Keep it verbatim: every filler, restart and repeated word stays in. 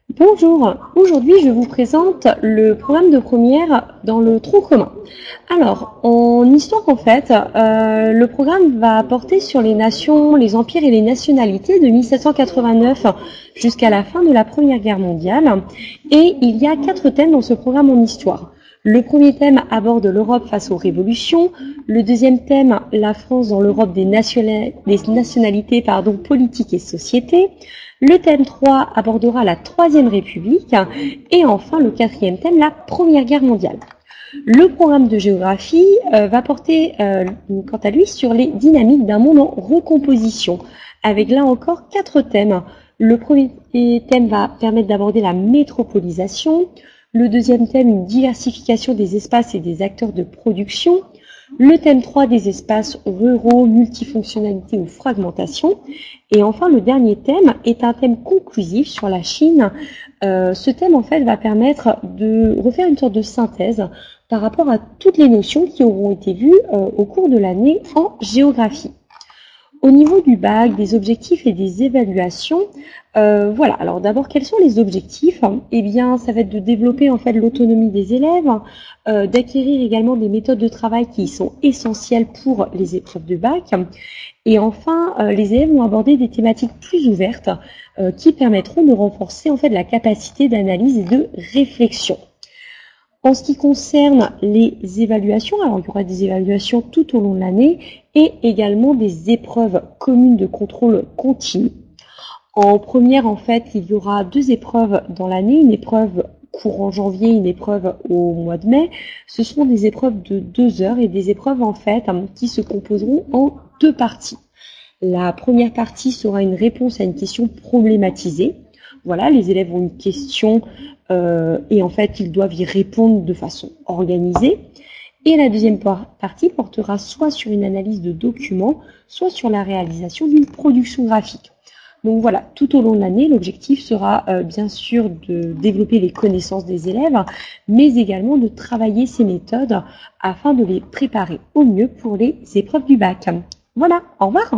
Bonjour, aujourd'hui je vous présente le programme de première dans le tronc commun. Alors, en histoire en fait, euh, le programme va porter sur les nations, les empires et les nationalités de mille sept cent quatre-vingt-neuf jusqu'à la fin de la Première Guerre mondiale. Et il y a quatre thèmes dans ce programme en histoire. Le premier thème aborde l'Europe face aux révolutions. Le deuxième thème, la France dans l'Europe des, nationa- des nationalités pardon, politiques et sociétés. Le thème trois abordera la Troisième République. Et enfin, le quatrième thème, la Première Guerre mondiale. Le programme de géographie euh, va porter, euh, quant à lui, sur les dynamiques d'un monde en recomposition, avec là encore quatre thèmes. Le premier thème va permettre d'aborder la métropolisation. Le deuxième thème, une diversification des espaces et des acteurs de production. Le thème trois, des espaces ruraux, multifonctionnalité ou fragmentation. Et enfin, le dernier thème est un thème conclusif sur la Chine. Euh, ce thème, en fait, va permettre de refaire une sorte de synthèse par rapport à toutes les notions qui auront été vues euh, au cours de l'année en géographie. Au niveau du bac, des objectifs et des évaluations, euh, voilà. Alors d'abord, quels sont les objectifs? Eh bien, ça va être de développer en fait l'autonomie des élèves, euh, d'acquérir également des méthodes de travail qui sont essentielles pour les épreuves de bac. Et enfin, euh, les élèves vont aborder des thématiques plus ouvertes euh, qui permettront de renforcer en fait la capacité d'analyse et de réflexion. En ce qui concerne les évaluations, alors il y aura des évaluations tout au long de l'année et également des épreuves communes de contrôle continu. En première, en fait, il y aura deux épreuves dans l'année, une épreuve courant janvier, une épreuve au mois de mai. Ce seront des épreuves de deux heures et des épreuves, en fait, qui se composeront en deux parties. La première partie sera une réponse à une question problématisée. Voilà, les élèves ont une question euh, et en fait, ils doivent y répondre de façon organisée. Et la deuxième partie portera soit sur une analyse de documents, soit sur la réalisation d'une production graphique. Donc voilà, tout au long de l'année, l'objectif sera euh, bien sûr de développer les connaissances des élèves, mais également de travailler ces méthodes afin de les préparer au mieux pour les épreuves du bac. Voilà, au revoir.